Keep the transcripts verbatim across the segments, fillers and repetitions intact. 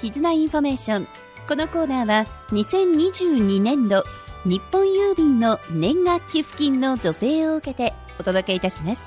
絆インフォメーション。このコーナーはにせんにじゅうにねんど日本郵便の年賀寄付金の助成を受けてお届けいたします。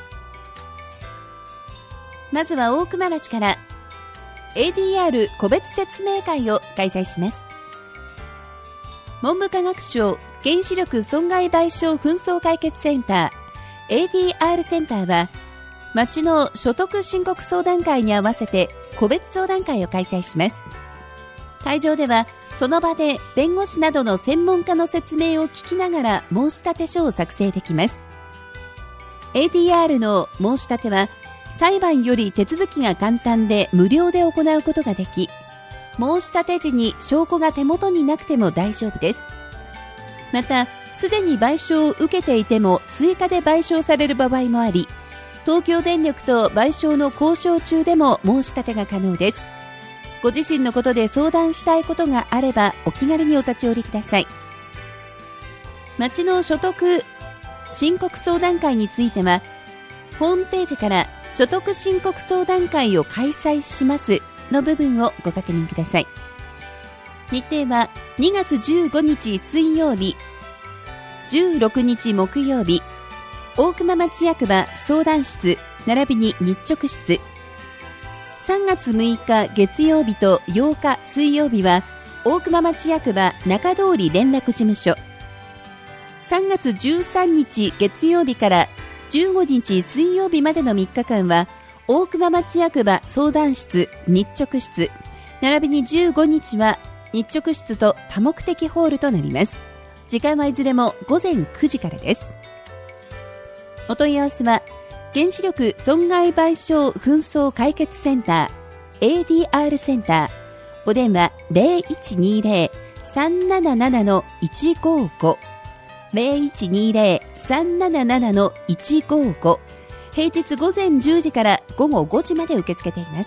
まずは大熊町から エーディーアール 個別説明会を開催します。文部科学省原子力損害賠償紛争解決センター エーディーアール センターは町の所得申告相談会に合わせて個別相談会を開催します。会場ではその場で弁護士などの専門家の説明を聞きながら申立書を作成できます。 エーディーアール の申し立ては裁判より手続きが簡単で無料で行うことができ、申し立て時に証拠が手元になくても大丈夫です。またすでに賠償を受けていても追加で賠償される場合もあり、東京電力と賠償の交渉中でも申し立てが可能です。ご自身のことで相談したいことがあればお気軽にお立ち寄りください。町の所得申告相談会についてはホームページから所得申告相談会を開催しますの部分をご確認ください。日程はにがつじゅうごにち水曜日、じゅうろくにち木曜日、大熊町役場相談室並びに日直室、さんがつむいか月曜日とようか水曜日は大熊町役場中通り連絡事務所、さんがつじゅうさんにち月曜日からじゅうごにち水曜日までのみっかかんは大熊町役場相談室日直室並びにじゅうごにちは日直室と多目的ホールとなります。時間はいずれもごぜんくじからです。お問い合わせは原子力損害賠償紛争解決センター エーディーアール センター、お電話 ゼロいちにゼロ さんなななな いちごご ゼロいちにゼロ さんなななな いちごご、平日午前じゅうじから午後ごじまで受け付けています。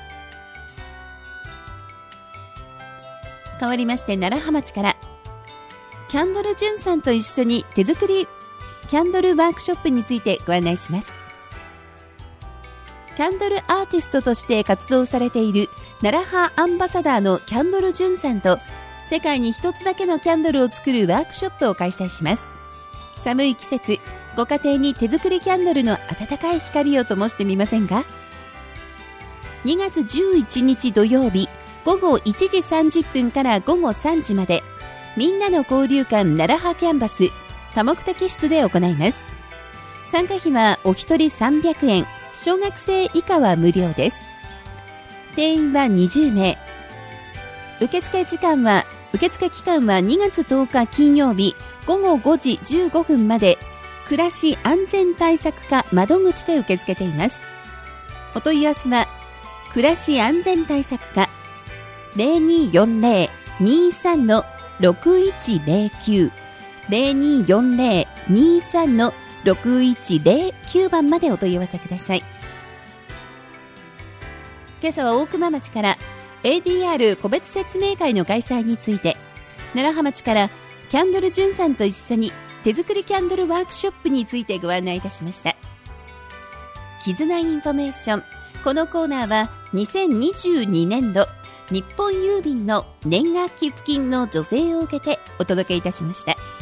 変わりまして楢葉町からキャンドルジュンさんと一緒に手作りキャンドルワークショップについてご案内します。キャンドルアーティストとして活動されている楢葉アンバサダーのキャンドルジュンさんと世界に一つだけのキャンドルを作るワークショップを開催します。寒い季節、ご家庭に手作りキャンドルの温かい光を灯してみませんか。にがつじゅういちにち土曜日ごごいちじさんじゅっぷんからごごさんじまで、みんなの交流館楢葉キャンバス多目的室で行います。参加費はお一人さんびゃくえん、小学生以下は無料です。定員はにじゅうめい。受付時間は受付期間はにがつとおか金曜日ごごごじじゅうごふんまで、暮らし安全対策課窓口で受け付けています。お問い合わせは暮らし安全対策課 ゼロにーよんゼロ にーさん ろくいちゼロきゅう ゼロにーよんゼロ にーさん ろくいちゼロきゅうばんまでお問い合わせください。今朝は大熊町から エーディーアール 個別説明会の開催について、楢葉町からキャンドルジュンさんと一緒に手作りキャンドルワークショップについてご案内いたしました。絆インフォメーション。このコーナーはにせんにじゅうにねんど日本郵便の年賀寄付金の助成を受けてお届けいたしました。